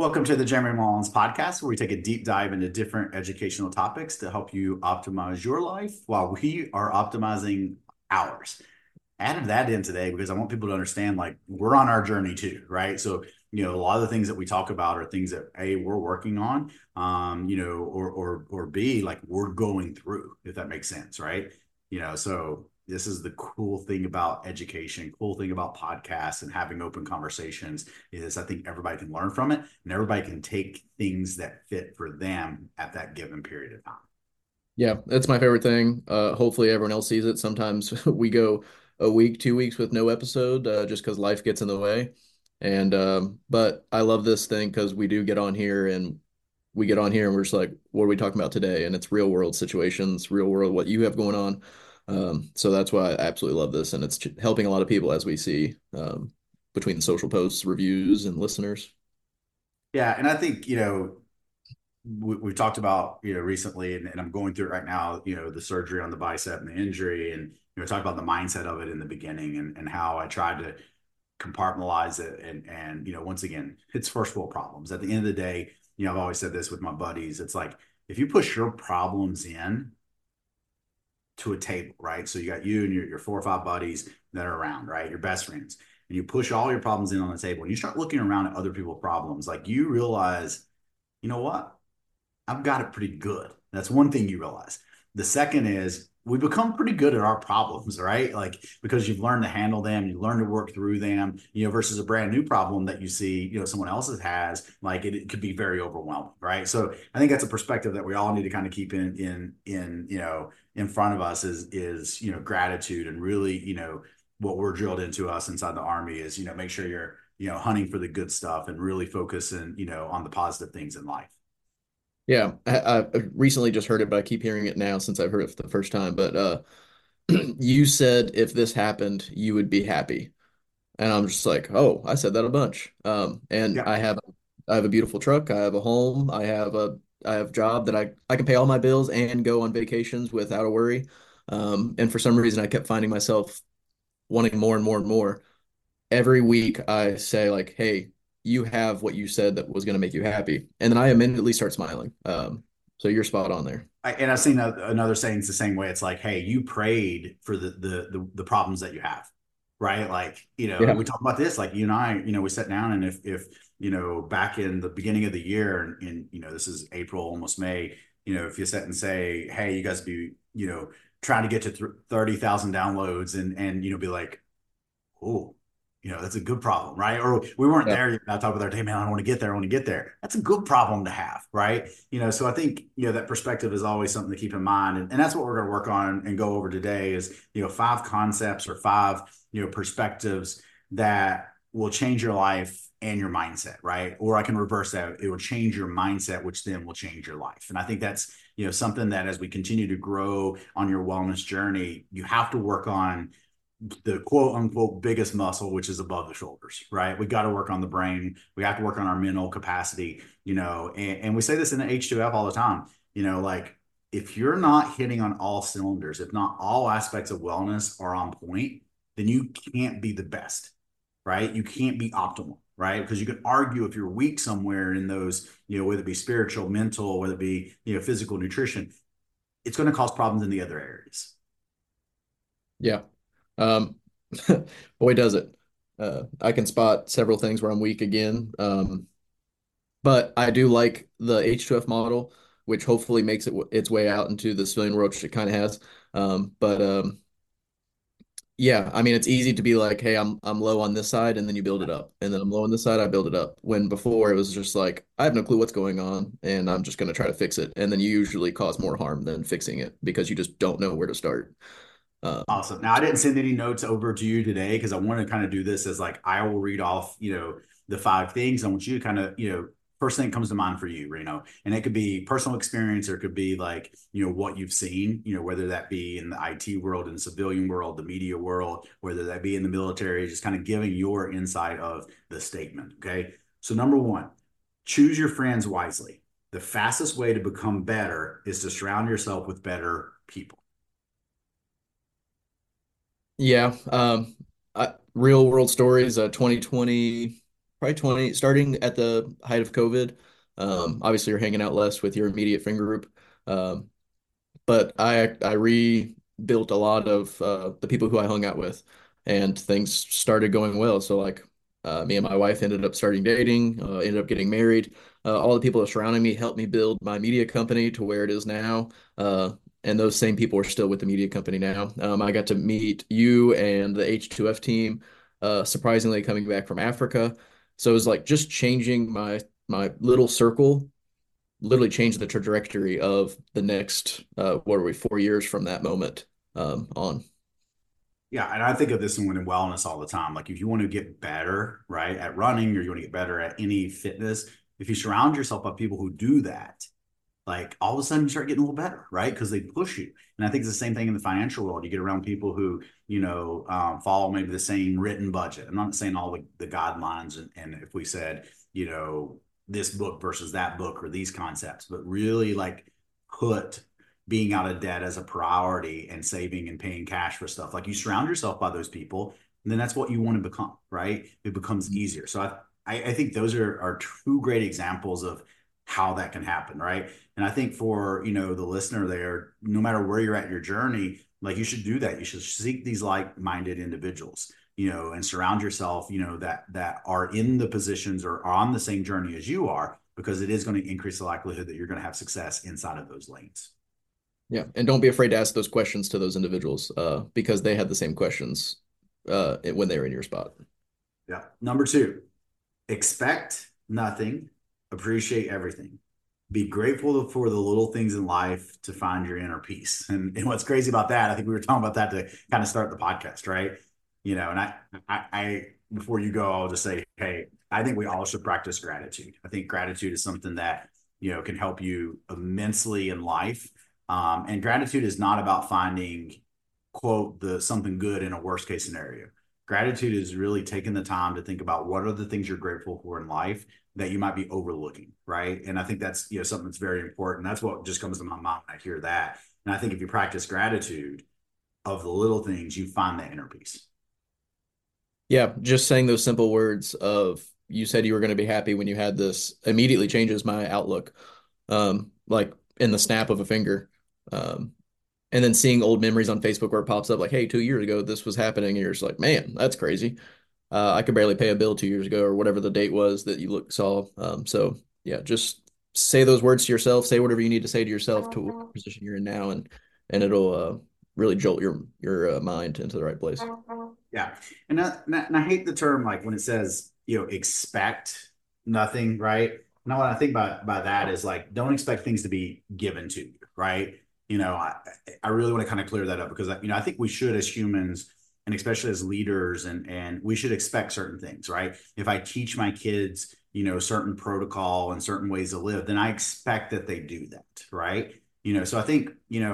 Welcome to the Jeremy Mullins podcast, where we take a deep dive into different educational topics to help you optimize your life while we are optimizing ours. Added that in today because I want people to understand like we're on our journey too, right? So, a lot of the things that we talk about are things that A, we're working on, or B, like we're going through, if that makes sense, right? So this is the cool thing about education, cool thing about podcasts and having open conversations is I think everybody can learn from it and everybody can take things that fit for them at that given period of time. Yeah, that's my favorite thing. Hopefully everyone else sees it. Sometimes we go a week, 2 weeks with no episode, just because life gets in the way. But I love this thing because we do get on here and we're just like, what are we talking about today? And it's real world situations, real world what you have going on. So that's why I absolutely love this, and it's helping a lot of people as we see between social posts, reviews, and listeners. Yeah, and I think we've talked about recently, and I'm going through it right now. The surgery on the bicep and the injury, and talk about the mindset of it in the beginning, and how I tried to compartmentalize it, and once again, it's first world problems. At the end of the day, I've always said this with my buddies. It's like if you push your problems in to a table, right? So you got you and your four or five buddies that are around, right? Your best friends, and you push all your problems in on the table, and you start looking around at other people's problems, like you realize, you know what? I've got it pretty good. That's one thing you realize. The second is we become pretty good at our problems, right? Like because you've learned to handle them, you learn to work through them, versus a brand new problem that you see, someone else's has, like it could be very overwhelming, right? So I think that's a perspective that we all need to kind of keep in front of us is gratitude and really, what we're drilled into us inside the army is, make sure you're, hunting for the good stuff and really focusing, on the positive things in life. Yeah, I recently just heard it, but I keep hearing it now since I've heard it for the first time. But you said if this happened, you would be happy, and I'm just like, oh, I said that a bunch. And Yeah. I have a beautiful truck, I have a home, I have a job that I can pay all my bills and go on vacations without a worry. And for some reason, I kept finding myself wanting more and more and more. Every week, I say like, hey, you have what you said that was going to make you happy, and then I immediately start smiling. So you're spot on there. And I've seen another saying it's the same way. It's like, hey, you prayed for the problems that you have, right? Like, and Yeah. we talk about this, like you and I, we sat down and if back in the beginning of the year and this is April, almost May, if you sit and say, hey, you guys be, trying to get to 30,000 downloads and be like, oh, that's a good problem, right? Or we weren't Yeah. there yet. I talk with our hey man, I want to get there. I want to get there. That's a good problem to have, right? So I think, that perspective is always something to keep in mind. And that's what we're going to work on and go over today is, five concepts or five, perspectives that will change your life and your mindset, right? Or I can reverse that. It will change your mindset, which then will change your life. And I think that's, something that as we continue to grow on your wellness journey, you have to work on the quote unquote biggest muscle, which is above the shoulders, right? We got to work on the brain. We have to work on our mental capacity, and we say this in the H2F all the time, like if you're not hitting on all cylinders, if not all aspects of wellness are on point, then you can't be the best, right? You can't be optimal, right? Because you can argue if you're weak somewhere in those, whether it be spiritual, mental, whether it be, physical nutrition, it's going to cause problems in the other areas. Yeah. Um, boy, does it. I can spot several things where I'm weak again. But I do like the H2F model, which hopefully makes its way out into the civilian world, which it kind of has. But Yeah, I mean, it's easy to be like, hey, I'm low on this side, and then you build it up, and then I'm low on this side, I build it up. When before it was just like, I have no clue what's going on, and I'm just going to try to fix it, and then you usually cause more harm than fixing it because you just don't know where to start. Um, Awesome. Now, I didn't send any notes over to you today because I want to kind of do this as like I will read off, the five things. I want you to kind of, first thing that comes to mind for you, and it could be personal experience or it could be like, what you've seen, whether that be in the IT world, in the civilian world, the media world, whether that be in the military, just kind of giving your insight of the statement. Okay. So, number one, choose your friends wisely. The fastest way to become better is to surround yourself with better people. yeah, real world stories. 2020. probably 20, starting at the height of COVID. Obviously, you're hanging out less with your immediate friend group. Um, but I rebuilt a lot of the people who I hung out with, and things started going well. So like me and my wife ended up starting dating, ended up getting married. All the people surrounding me helped me build my media company to where it is now. And those same people are still with the media company now. I got to meet you and the H2F team, surprisingly coming back from Africa. So it was like just changing my little circle literally changed the trajectory of the next what are we 4 years from that moment on. Yeah, and I think of this in wellness all the time. Like if you want to get better, right, at running, or you want to get better at any fitness, if you surround yourself by people who do that, like all of a sudden you start getting a little better, right? Because they push you. And I think it's the same thing in the financial world. You get around people who, follow maybe the same written budget. I'm not saying all the guidelines, and if we said, this book versus that book or these concepts, but really like put being out of debt as a priority and saving and paying cash for stuff. Like you surround yourself by those people, and then that's what you want to become, right? It becomes easier. So I think those are two great examples of how that can happen, right? And I think for the listener there, no matter where you're at in your journey, like you should do that. You should seek these like-minded individuals, and surround yourself, that are in the positions or are on the same journey as you are, because it is going to increase the likelihood that you're going to have success inside of those lanes. Yeah, and don't be afraid to ask those questions to those individuals because they had the same questions when they were in your spot. Yeah. Number two, expect nothing, appreciate everything. Be grateful for the little things in life to find your inner peace. And what's crazy about that, I think we were talking about that to kind of start the podcast, right? And I before you go, I'll just say, hey, I think we all should practice gratitude. I think gratitude is something that, can help you immensely in life. And gratitude is not about finding, quote, the something good in a worst case scenario. Gratitude is really taking the time to think about what are the things you're grateful for in life that you might be overlooking, right? And I think that's something that's very important. That's what just comes to my mind when I hear that. And I think if you practice gratitude of the little things, you find that inner peace. Yeah, just saying those simple words of you said you were going to be happy when you had this immediately changes my outlook. Like in the snap of a finger. Um, and then seeing old memories on Facebook where it pops up like, hey, 2 years ago this was happening, and you're just like, man, that's crazy. I could barely pay a bill 2 years ago or whatever the date was that you saw. So yeah, just say those words to yourself, say whatever you need to say to yourself to what position you're in now, and it'll really jolt your mind into the right place. Yeah. And I hate the term, like when it says, expect nothing, right? Now, what I think by that is like, don't expect things to be given to you, right? I really want to kind of clear that up because, I think we should as humans, and especially as leaders, and we should expect certain things, right? If I teach my kids, certain protocol and certain ways to live, then I expect that they do that, right? So I think,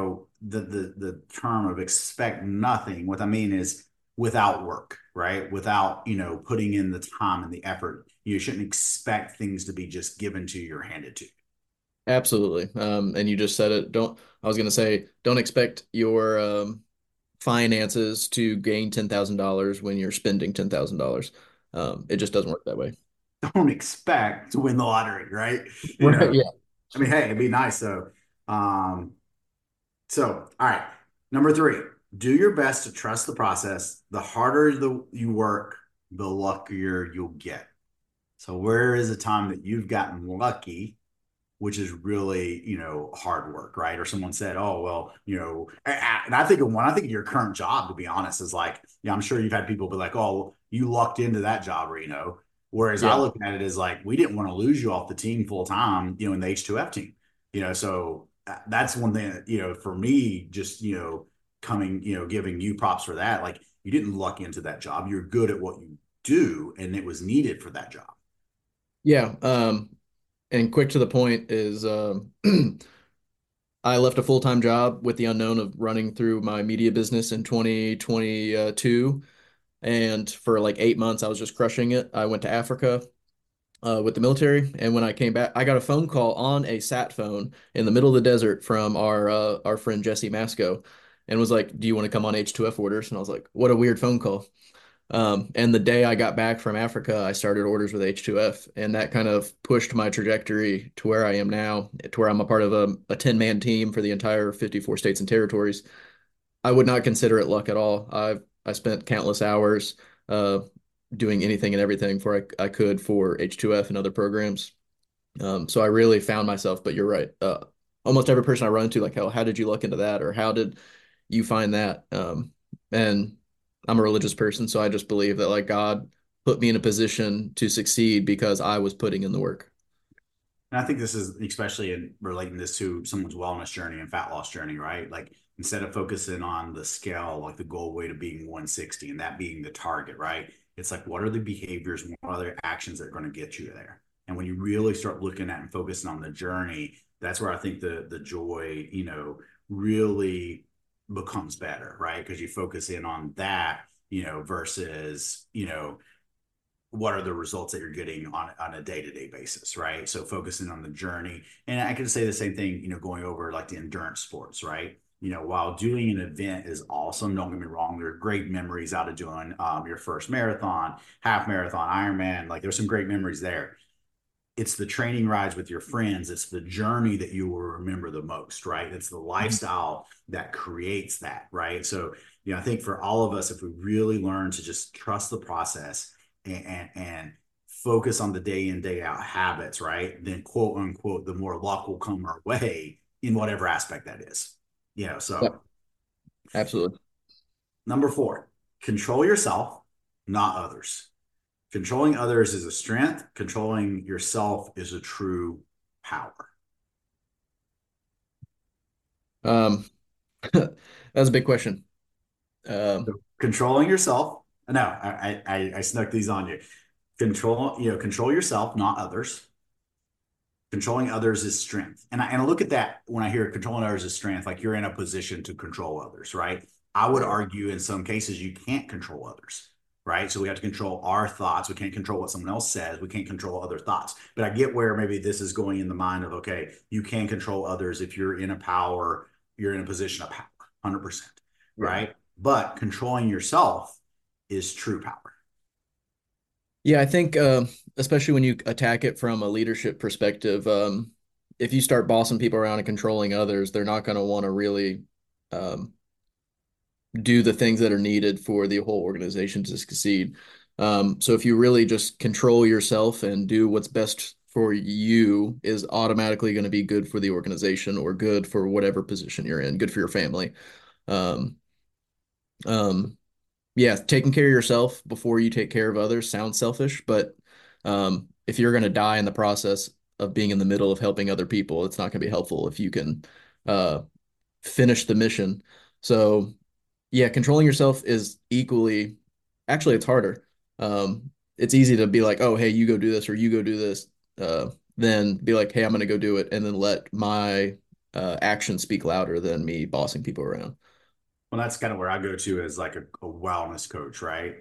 the term of expect nothing, what I mean is without work, right? Without, putting in the time and the effort. You shouldn't expect things to be just given to you or handed to you. Absolutely. And you just said it. I was going to say, don't expect your finances to gain $10,000 when you're spending $10,000. It just doesn't work that way. Don't expect to win the lottery, right? Right. Yeah. I mean, hey, it'd be nice though. Um, all right. Number three, do your best to trust the process. The harder you work, the luckier you'll get. So where is a time that you've gotten lucky, which is really, hard work, right? Or someone said, oh, well, and I think of one, I think of your current job, to be honest, is like, yeah, I'm sure you've had people be like, oh, you lucked into that job, Reno. Whereas I Yeah. look at it as like, we didn't want to lose you off the team full time, in the H2F team, so that's one thing that, for me, just, coming, giving you props for that. Like you didn't luck into that job. You're good at what you do, and it was needed for that job. Yeah. And quick to the point is I left a full-time job with the unknown of running through my media business in 2022. And for like 8 months, I was just crushing it. I went to Africa with the military. And when I came back, I got a phone call on a sat phone in the middle of the desert from our friend Jesse Masco and was like, do you want to come on H2F orders? And I was like, what a weird phone call. And the day I got back from Africa, I started orders with H2F, and that kind of pushed my trajectory to where I am now, to where I'm a part of a 10-man team for the entire 54 states and territories. I would not consider it luck at all. I spent countless hours uh, doing anything and everything for I could for H2F and other programs. So I really found myself, but you're right. Almost every person I run into, like, how did you look into that? Or how did you find that? And I'm a religious person, so I just believe that like God put me in a position to succeed because I was putting in the work. And I think this is especially in relating this to someone's wellness journey and fat loss journey, right? Like instead of focusing on the scale, like the goal weight of being 160 and that being the target, right? It's like, what are the behaviors, what are the actions that are going to get you there? And when you really start looking at and focusing on the journey, that's where I think the joy, really becomes better, right? Because you focus in on that, versus, what are the results that you're getting on a day-to-day basis, right? So focusing on the journey. And I can say the same thing, going over like the endurance sports, right? While doing an event is awesome, don't get me wrong, there are great memories out of doing your first marathon, half marathon, Ironman. Like there's some great memories there. It's the training rides with your friends. It's the journey that you will remember the most, right? It's the lifestyle that creates that, right? So, I think for all of us, if we really learn to just trust the process and focus on the day in, day out habits, right? Then quote unquote, the more luck will come our way in whatever aspect that is. So Yep, absolutely. number 4, control yourself, not others. Controlling others is a strength. Controlling yourself is a true power. Um, that's a big question. Um, So controlling yourself. No, I snuck these on you. Control yourself, not others. Controlling others is strength. And I look at that when I hear controlling others is strength, like you're in a position to control others, right? I would right. argue in some cases you can't control others, right? So we have to control our thoughts. We can't control what someone else says. We can't control other thoughts. But I get where maybe this is going in the mind of, okay, you can control others if you're in a position of power, 100%, Yeah. right? But controlling yourself is true power. Yeah, I think especially when you attack it from a leadership perspective, if you start bossing people around and controlling others, they're not going to want to really um, do the things that are needed for the whole organization to succeed. So if you really just control yourself and do what's best for you is automatically going to be good for the organization or good for whatever position you're in, good for your family. Um, um, yeah, taking care of yourself before you take care of others sounds selfish, but if you're going to die in the process of being in the middle of helping other people, it's not going to be helpful if you can uh, finish the mission. So yeah, controlling yourself is equally, actually, it's harder. It's easy to be like, oh, hey, you go do this or you go do this, then be like, hey, I'm going to go do it, and then let my actions speak louder than me bossing people around. Well, that's kind of where I go to as like a wellness coach, right?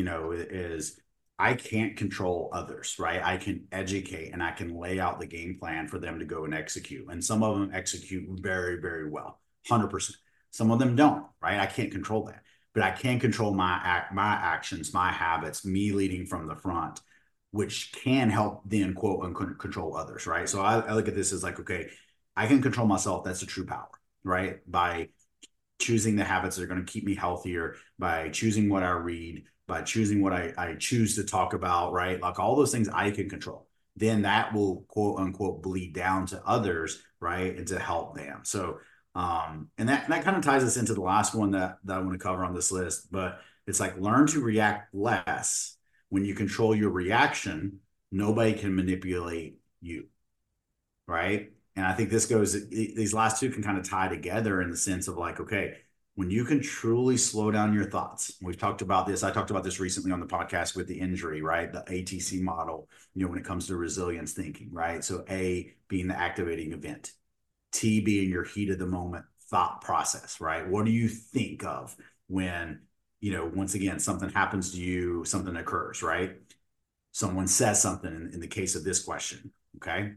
Is I can't control others, right? I can educate and I can lay out the game plan for them to go and execute. And some of them execute very, very well, 100%. Some of them don't, right? I can't control that, but I can control my actions, my habits, me leading from the front, which can help then quote unquote control others, right? So I look at this as like, okay, I can control myself. That's a true power, right? By choosing the habits that are going to keep me healthier, by choosing what I read, by choosing what I choose to talk about, right? Like all those things I can control. Then that will quote unquote bleed down to others, right? And to help them. So, and that kind of ties us into the last one that I want to cover on this list, but it's like learn to react less. When you control your reaction, nobody can manipulate you, right? And I think these last two can kind of tie together in the sense of like, okay, when you can truly slow down your thoughts, we've talked about this. I talked about this recently on the podcast with the injury, right? The ATC model, when it comes to resilience thinking, right? So A being the activating event, T being your heat of the moment thought process, right? What do you think of when, once again, something happens to you, something occurs, right? Someone says something in the case of this question, okay?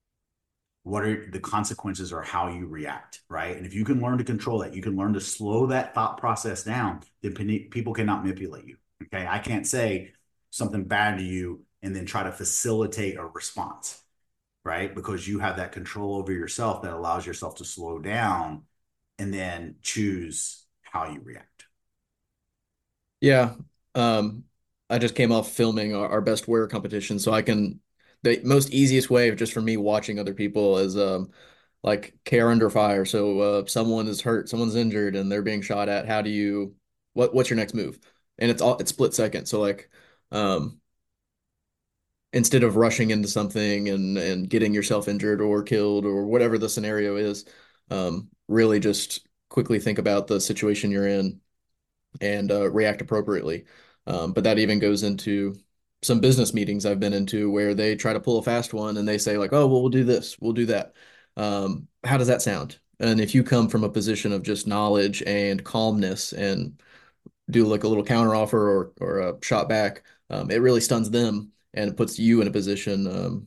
What are the consequences or how you react, right? And if you can learn to control that, you can learn to slow that thought process down, then people cannot manipulate you. Okay. I can't say something bad to you and then try to facilitate a response, right? Because you have that control over yourself that allows yourself to slow down and then choose how you react. Yeah. Um, I just came off filming our best wear competition, so I can the most easiest way of just for me watching other people is like care under fire. So someone is hurt, someone's injured, and they're being shot at. How do you what's your next move? And it's split second. So like um instead of rushing into something and getting yourself injured or killed or whatever the scenario is, really just quickly think about the situation you're in and react appropriately. But that even goes into some business meetings I've been into where they try to pull a fast one and they say like, "Oh, well, we'll do this, we'll do that." How does that sound? And if you come from a position of just knowledge and calmness and do like a little counter offer or a shot back, it really stuns them and it puts you in a position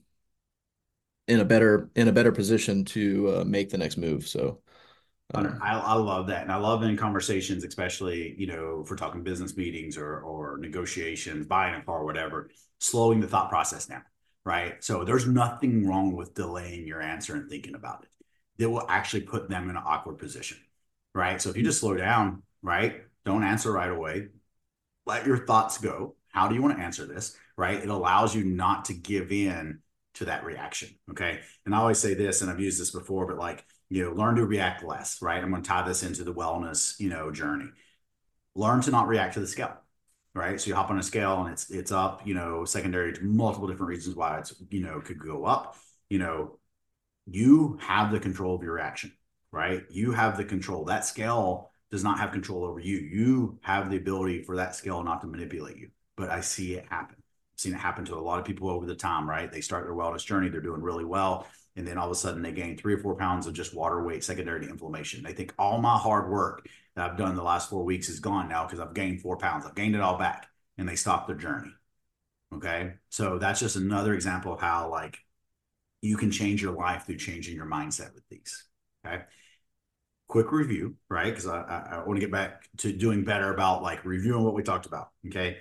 in a better position to make the next move. So I love that. And I love in conversations, especially, if we're talking business meetings or negotiations, buying a car, whatever, slowing the thought process down, right? So there's nothing wrong with delaying your answer and thinking about it. It will actually put them in an awkward position, right? So if you just slow down, right? Don't answer right away. Let your thoughts go. How do you want to answer this, right? It allows you not to give in to that reaction, okay? And I always say this, and I've used this before, but like, learn to react less, right? I'm going to tie this into the wellness, journey. Learn to not react to the scale, right? So you hop on a scale and it's up, secondary to multiple different reasons why it's, could go up. You know, you have the control of your reaction, right? You have the control. That scale does not have control over you. You have the ability for that scale not to manipulate you. But I see it happen. I've seen it happen to a lot of people over the time, right? They start their wellness journey, they're doing really well. And then all of a sudden they gain 3 or 4 pounds of just water weight secondary to inflammation. They think all my hard work that I've done the last 4 weeks is gone now because I've gained 4 pounds. I've gained it all back. And they stop their journey. Okay. So that's just another example of how like you can change your life through changing your mindset with these. Okay. Quick review, right? Because I want to get back to doing better about like reviewing what we talked about. Okay.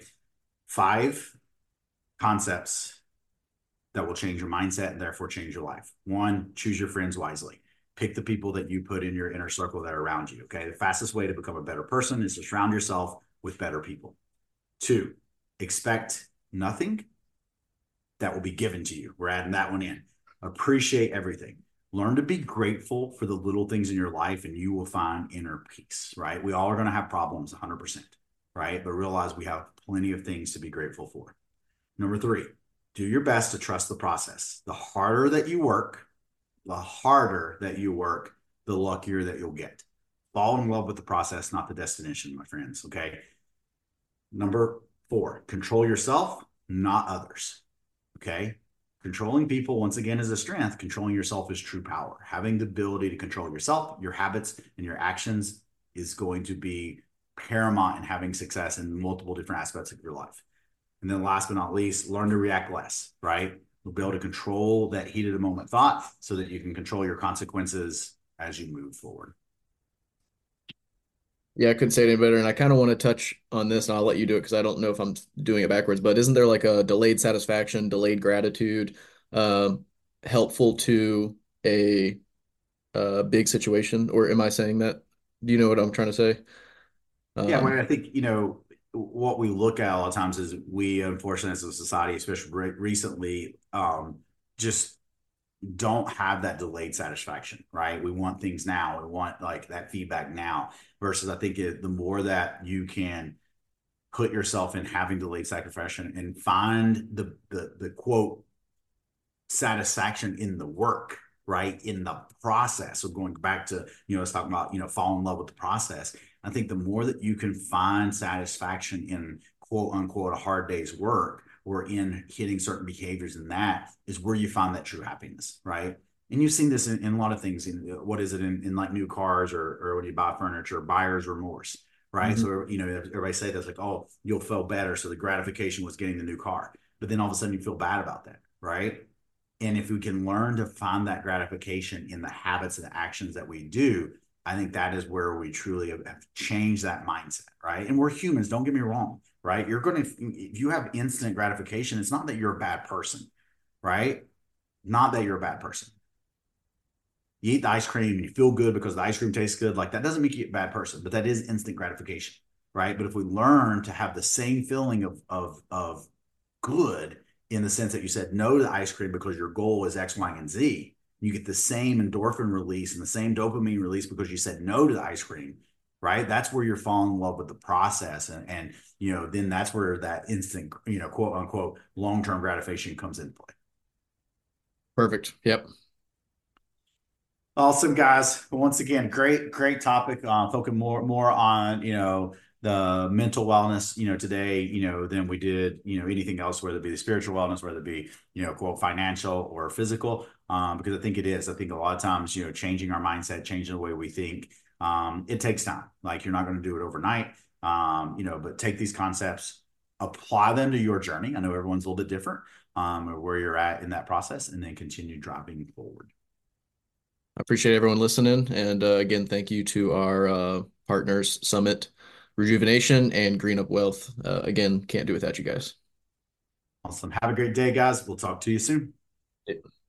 5 concepts that will change your mindset and therefore change your life. One, choose your friends wisely. Pick the people that you put in your inner circle that are around you. Okay. The fastest way to become a better person is to surround yourself with better people. 2, expect nothing that will be given to you. We're adding that one in. Appreciate everything. Learn to be grateful for the little things in your life, and you will find inner peace, right? We all are going to have problems 100%, right? But realize we have plenty of things to be grateful for. Number 3, do your best to trust the process. The harder that you work, the luckier that you'll get. Fall in love with the process, not the destination, my friends, okay? Number 4, control yourself, not others. Okay. Controlling people, once again, is a strength. Controlling yourself is true power. Having the ability to control yourself, your habits, and your actions is going to be paramount in having success in multiple different aspects of your life. And then last but not least, learn to react less, right? You'll be able to control that heat of the moment thought so that you can control your consequences as you move forward. yeah, I couldn't say it any better. And I kind of want to touch on this, and I'll let you do it because I don't know if I'm doing it backwards. But isn't there like a delayed satisfaction, delayed gratitude, um, helpful to a big situation? Or am I saying that? Do you know what I'm trying to say? Yeah, well, Um, I think, what we look at a lot of times is we, unfortunately, as a society, especially recently, just don't have that delayed satisfaction, right? We want things now. We want like that feedback now versus I think the more that you can put yourself in having delayed satisfaction and find the quote satisfaction in the work, right? In the process. So going back to, let's talk about, fall in love with the process. I think the more that you can find satisfaction in quote unquote a hard day's work or in hitting certain behaviors, and that is where you find that true happiness, right? And you've seen this in a lot of things. In what is it in like new cars or when you buy furniture, buyer's remorse, right? mhm. So everybody say that's like, oh, you'll feel better. So the gratification was getting the new car, but then all of a sudden you feel bad about that, right? And if we can learn to find that gratification in the habits and the actions that we do, I think that is where we truly have changed that mindset, right? And we're humans, don't get me wrong, right? You're going to, if you have instant gratification, it's not that you're a bad person, right? Not that you're a bad person. You eat the ice cream and you feel good because the ice cream tastes good. Like that doesn't make you a bad person, but that is instant gratification, right? But if we learn to have the same feeling of good in the sense that you said no to the ice cream because your goal is X, Y, and Z, you get the same endorphin release and the same dopamine release because you said no to the ice cream, right? That's where you're falling in love with the process. And then that's where that instant, quote unquote, long-term gratification comes into play. Perfect. Yep. Awesome, guys. Once again, great topic. Focusing more on the mental wellness today than we did anything else, whether it be the spiritual wellness, whether it be quote financial or physical. Because I think it is. I think a lot of times changing our mindset, changing the way we think, it takes time. Like you're not going to do it overnight. But take these concepts, apply them to your journey. I know everyone's a little bit different, or where you're at in that process, and then continue driving forward. I appreciate everyone listening. And again, thank you to our partners, Summit Rejuvenation and Green Up Wealth. Again, can't do without you guys. Awesome. Have a great day, guys. We'll talk to you soon.